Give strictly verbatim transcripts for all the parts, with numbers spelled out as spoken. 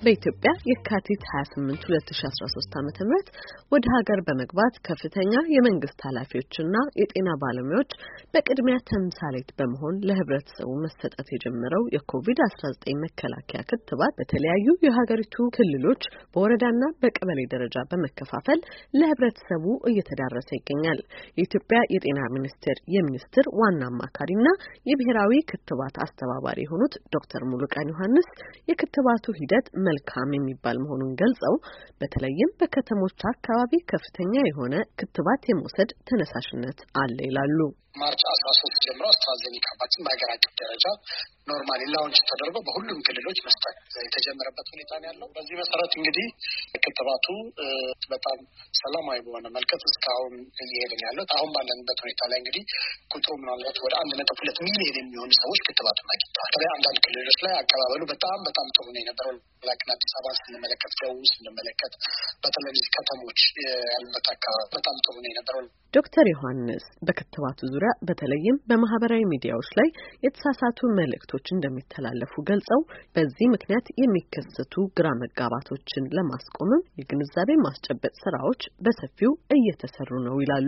በኢትዮጵያ የካቲት ሃያ ስምንት ሁለት ሺህ አስራ ሶስት ዓመተ ምህረት ወደ ሀገር በመግባት ከፍተኛ የመንግስት ኃላፊዎችና የጤና ባለሙያዎች በቅድሚያ ተምሳሌት በመሆን ለህብረተሰቡ መሰጠት የጀመረው የኮቪድ አስራ ዘጠኝ መከላከያ ክትባት በተለያዩ የሀገሪቱ ክልሎች በወረዳና በቀበሌ ደረጃ በመከፋፈል ለህብረተሰቡ እየተዳረሰ ይገኛል። የኢትዮጵያ የጤና ሚኒስቴር የሚኒስትር ዋና አማካሪና የብሔራዊ ክትባት አስተባባሪ የሆኑት ዶክተር ሙሉቀን ዮሐንስ የክትባቱ ሂደት መልካም የሚባል መሆኑን ገልጸው በተለይም በከተሞች አካባቢ ከፍተኛ የሆነ ክትባት የመውሰድ ተነሳሽነት አለ ይላሉ። ማርች አስራ ሶስት ጀምሮ አስትራዜኒካ ባክሲን በሀገር አቀፍ ደረጃ ኖርማሊ ላውንች ተደርጎ በሁሉም ክልሎች መስጠት የተጀመረበት ሁኔታ ነው ያለው። በዚህ መሰረት እንግዲህ ክትባቱ በጣም ሰላማዊ በሆነ መልኩ እስካሁን እየሄድን ያለው አሁን ባለንበት ሁኔታ ላይ እንግዲህ ቁጥሩ ምናልባት ወደ አንድ ነጥብ ሁለት ሚሊዮን የሚሆኑ ሰዎች ክትባቱን አግኝተዋል። በተለይ አንዳንድ ክልሎች ላይ አቀባበሉ በጣም በጣም ጥሩ ነው የነበረው። ላክና አዲስ አበባ ስንመለከት፣ ደቡብ ስንመለከት፣ በተለይ ከተሞች ያሉበት አካባቢ በጣም ጥሩ ነው የነበረው። ዶክተር ዮሐንስ በክትባቱ ዙሪያ በተለይም በማህበራዊ ሚዲያዎች ላይ የተሳሳቱ መልእክቶች እንደሚተላለፉ ገልጸው በዚህ ምክንያት የሚከሰቱ ግራ መጋባቶችን ለማስቆምም የግንዛቤ ማስጨበጥ ስራዎች በሰፊው እየተሰሩ ነው ይላሉ።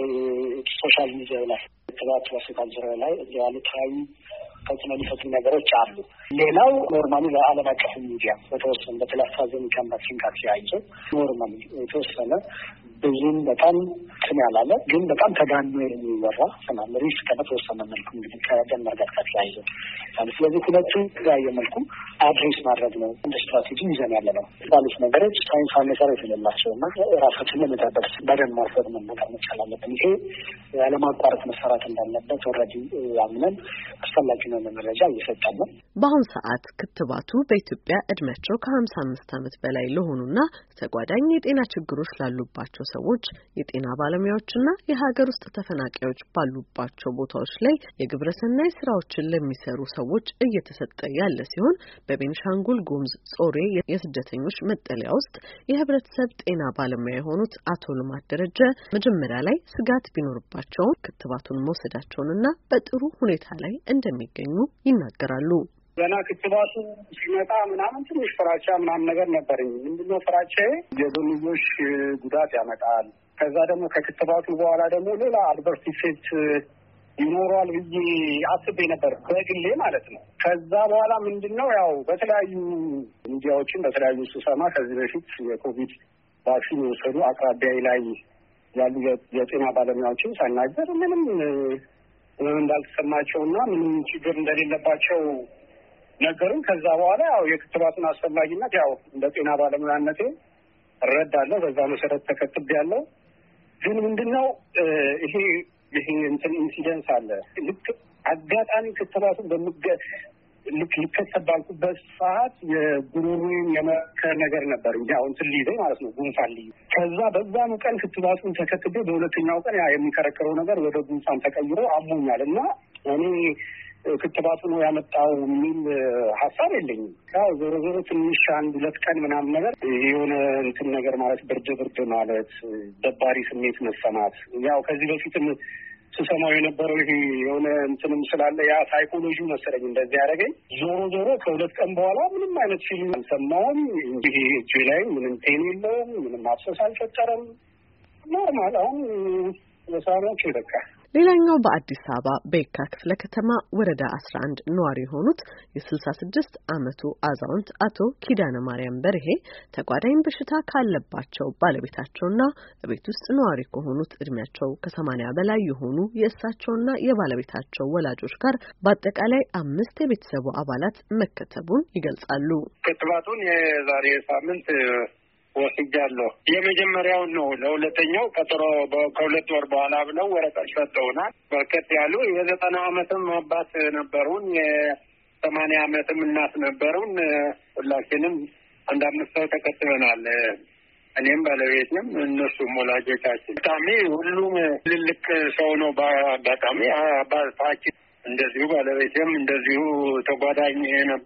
ሶሻል ሚዲያ ላይ ክትባት ወሰዳጅ ላይ ያሉ ታዩ ከጽነ ሊፈቱ ነገሮች አሉ። ሌላው ኖርማሊ ለዓለም አቀፍ ሚዲያ በተወሰነ በተላፋዘን ካምፓሽን ካርሲያይዞ ኖርማሊ የተወሰነ ብዙም በጣም ስም ያላለ ግን በጣም ተጋኖ የሚወራ ሰማም ሪስክ ከተወሰነ መልኩ እንግዲህ ከደም መርጋት ካርሲያይዞ ስለዚህ ሁለቱ ያየ መልኩ አድሬስ ማድረግ ነው እንደ ስትራቴጂ ይዘን ያለ ነው። ባሉት ነገሮች ሳይንሳዊ መሰረት የሌላቸውና ራሳችንን ለመጠበቅ በደም ማርፈር መመጣት መቻል አለብን። ይሄ ያለማቋረጥ መሰራት እንዳለበት ኦልሬዲ ያምነን አስፈላጊ ነው መረጃ እየሰጠን ነው። በአሁኑ ሰዓት ክትባቱ በኢትዮጵያ እድሜያቸው ከሀምሳ አምስት ዓመት በላይ ለሆኑና ተጓዳኝ የጤና ችግሮች ላሉባቸው ሰዎች የጤና ባለሙያዎችና የሀገር ውስጥ ተፈናቃዮች ባሉባቸው ቦታዎች ላይ የግብረሰናይ ስራዎችን ለሚሰሩ ሰዎች እየተሰጠ ያለ ሲሆን በቤንሻንጉል ጉሙዝ ጾሬ የስደተኞች መጠለያ ውስጥ የህብረተሰብ ጤና ባለሙያ የሆኑት አቶ ልማት ደረጀ መጀመሪያ ላይ ስጋት ቢኖርባቸው ክትባቱን መውሰዳቸውንና በጥሩ ሁኔታ ላይ እንደሚገኙ ይናገራሉ። ገና ክትባቱ ሲመጣ ምናምን ትንሽ ፍራቻ ምናምን ነገር ነበረኝ። ምንድነው ፍራቻዬ? የጎንዮሽ ጉዳት ያመጣል፣ ከዛ ደግሞ ከክትባቱ በኋላ ደግሞ ሌላ አድቨርስ ኢፌክት ይኖራል ብዬ አስቤ ነበር በግሌ ማለት ነው። ከዛ በኋላ ምንድነው ያው በተለያዩ ሚዲያዎችን በተለያዩ ስሰማ ከዚህ በፊት የኮቪድ ቫክሲን የወሰዱ አቅራቢያዬ ላይ ያሉ የጤና ባለሙያዎችን ሳናገር ምንም እንዳልተሰማቸውና ምንም ችግር እንደሌለባቸው ነገሩን። ከዛ በኋላ ያው የክትባቱን አስፈላጊነት ያው እንደ ጤና ባለሙያነቴ እረዳለሁ። በዛ መሰረት ተከትቤያለሁ። ግን ምንድነው ይሄ ይሄ እንትን ኢንሲደንስ አለ። ልክ አጋጣሚ ክትባቱን በመገ ልክ ሊከተብ ባልኩበት ሰዓት የጉሮሮዬን የመከር ነገር ነበር እንጂ አሁን ትልይዘኝ ማለት ነው ጉንፋን ልዩ። ከዛ በዛኑ ቀን ክትባቱን ተከትቤ በሁለተኛው ቀን ያ የሚከረከረው ነገር ወደ ጉንፋን ተቀይሮ አሞኛል እና እኔ ክትባቱ ነው ያመጣው የሚል ሀሳብ የለኝም። ያው ዞሮ ዞሮ ትንሽ አንድ ሁለት ቀን ምናምን ነገር የሆነ እንትን ነገር ማለት ብርድ ብርድ ማለት ደባሪ ስሜት መሰማት ያው ከዚህ በፊትም ስሰማው የነበረው ይሄ የሆነ እንትንም ስላለ ያ ሳይኮሎጂ መሰለኝ እንደዚህ ያደረገኝ። ዞሮ ዞሮ ከሁለት ቀን በኋላ ምንም አይነት ፊልም አልሰማሁም። ይሄ እጄ ላይ ምንም ፔን የለውም፣ ምንም አብሰስ አልፈጠረም። ኖርማል አሁን ለሳኖች ይበቃል። ሌላኛው በአዲስ አበባ በየካ ክፍለ ከተማ ወረዳ አስራ አንድ ነዋሪ የሆኑት የስልሳ ስድስት ዓመቱ አዛውንት አቶ ኪዳነ ማርያም በርሄ ተጓዳኝ በሽታ ካለባቸው ባለቤታቸውና ቤት ውስጥ ነዋሪ ከሆኑት እድሜያቸው ከሰማንያ በላይ የሆኑ የእሳቸውና የባለቤታቸው ወላጆች ጋር በአጠቃላይ አምስት የቤተሰቡ አባላት መከተቡን ይገልጻሉ። ክትባቱን የዛሬ ሳምንት ወስጃለሁ። የመጀመሪያውን ነው። ለሁለተኛው ቀጠሮ ከሁለት ወር በኋላ ብለው ወረቀት ሰጠውናል። በርከት ያሉ የዘጠና ዓመትም አባት ነበሩን፣ የሰማንያ ዓመትም እናት ነበሩን። ሁላችንም አንድ አምስት ሰው ተከትበናል። እኔም ባለቤትም እነሱም ወላጆቻችን። በጣም ሁሉም ትልልቅ ሰው ነው። በአጋጣሚ አባታችን እንደዚሁ ባለቤትም እንደዚሁ ተጓዳኝ ነበራት።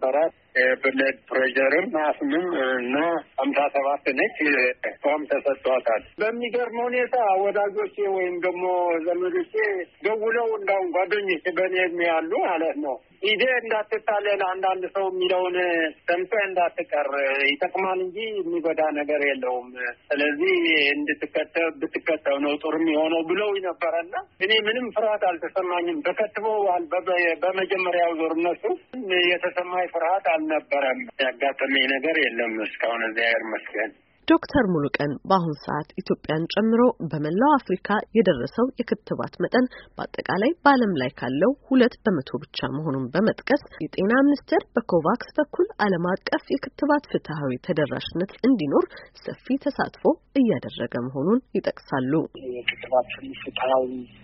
ብለድ ፕሬሸርም አስምም እና ሀምሳ ሰባት ነች ቶም ተሰጥቷታል። በሚገርም ሁኔታ ወዳጆቼ ወይም ደግሞ ዘመዶቼ ደውለው እንዳውም ጓደኞቼ በእኔ የሚያሉ ማለት ነው ኢዴ እንዳትታለል አንዳንድ ሰው የሚለውን ሰምተህ እንዳትቀር ይጠቅማል እንጂ የሚጎዳ ነገር የለውም። ስለዚህ እንድትከተብ ብትከተብ ነው ጥሩ የሚሆነው ብለው ነበርና እኔ ምንም ፍርሃት አልተሰማኝም። ተከትበዋል። በመጀመሪያው ዙር እነሱ የተሰማኝ ፍርሃት አልነበረም። ያጋጠመኝ ነገር የለም እስካሁን እግዚአብሔር ይመስገን። ዶክተር ሙሉቀን በአሁን ሰዓት ኢትዮጵያን ጨምሮ በመላው አፍሪካ የደረሰው የክትባት መጠን በአጠቃላይ በዓለም ላይ ካለው ሁለት በመቶ ብቻ መሆኑን በመጥቀስ የጤና ሚኒስቴር በኮቫክስ በኩል ዓለም አቀፍ የክትባት ፍትሃዊ ተደራሽነት እንዲኖር ሰፊ ተሳትፎ እያደረገ መሆኑን ይጠቅሳሉ። የክትባት ፍትሃዊ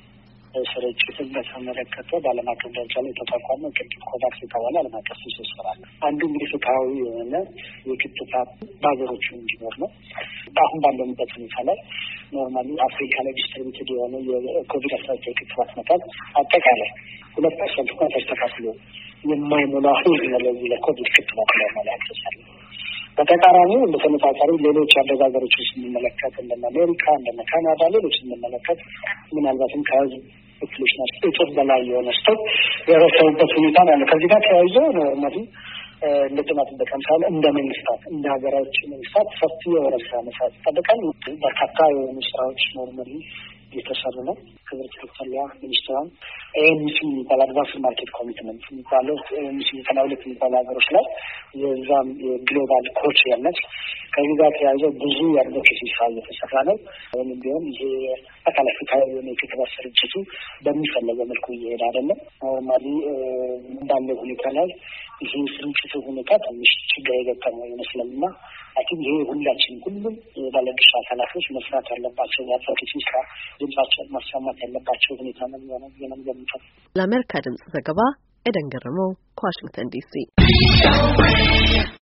ስርጭትን በተመለከተ በዓለም አቀፍ ደረጃ ላይ የተቋቋመ ቅድም ኮቫክስ የተባለ ዓለም አቀፍ ስብስብ አለ። አንዱ እንግዲህ ፍትሃዊ የሆነ የክትባት በሀገሮቹ እንዲኖር ነው። አሁን ባለንበት ሁኔታ ላይ ኖርማሊ አፍሪካ ላይ ዲስትሪቢዩትድ የሆነ የኮቪድ አስራ ዘጠኝ የክትባት መጠን አጠቃላይ ሁለት ፐርሰንት እንኳን ተስተካክሎ የማይሞላ ህዝብ ነው ለዚህ ለኮቪድ ክትባት ላይ ያክሰሳል። በተቃራኒው እንደተመሳሳሪ ሌሎች ያደጉ ሀገሮችን ስንመለከት እንደነ አሜሪካ እንደነ ካናዳ ሌሎች ስንመለከት ምናልባትም ከህዝብ ፖፑሌሽን እጥፍ በላይ የሆነ ስቶክ የረሰቡበት ሁኔታ ነው። ከዚህ ጋር ተያይዞ ኖርማሊ እንደ ጤና ጥበቃ ምሳሌ እንደ መንግስታት እንደ ሀገራዎች መንግስታት ሰፊ የሆነ ስራ መስራት ይጠበቃል። በርካታ የሆኑ ስራዎች ኖርማሊ እየተሰሩ ነው። ክብርት ዶክተር ሊያ ሚኒስትሯን ኤምሲ የሚባል አድቫንስድ ማርኬት ኮሚትመንት የሚባለው ኤምሲ ዘጠና ሁለት የሚባሉ ሀገሮች ላይ የዛም የግሎባል ኮች ያለች ከዚህ ጋር ተያይዞ ብዙ የአድቮኬሲ ስራ እየተሰራ ነው። ወይም ቢሆን ይሄ አካል ፍትሃዊ የሆነ የክትባት ስርጭቱ በሚፈለገው መልኩ እየሄደ አይደለም። ኖርማሊ እንዳለው ሁኔታ ላይ ይሄ ስርጭቱ ሁኔታ ትንሽ ችግር የገጠመው ይመስላልና አኪም ይሄ ሁላችን ሁሉም ባለድርሻ አካላቶች መስራት ያለባቸው የአድቮኬሲ ስራ ድምጻቸውን ማሰማት ያለባቸው ሁኔታ ነው የሚሆነው። ለአሜሪካ ድምጽ ዘገባ ኤደን ገረመው ከዋሽንግተን ዲሲ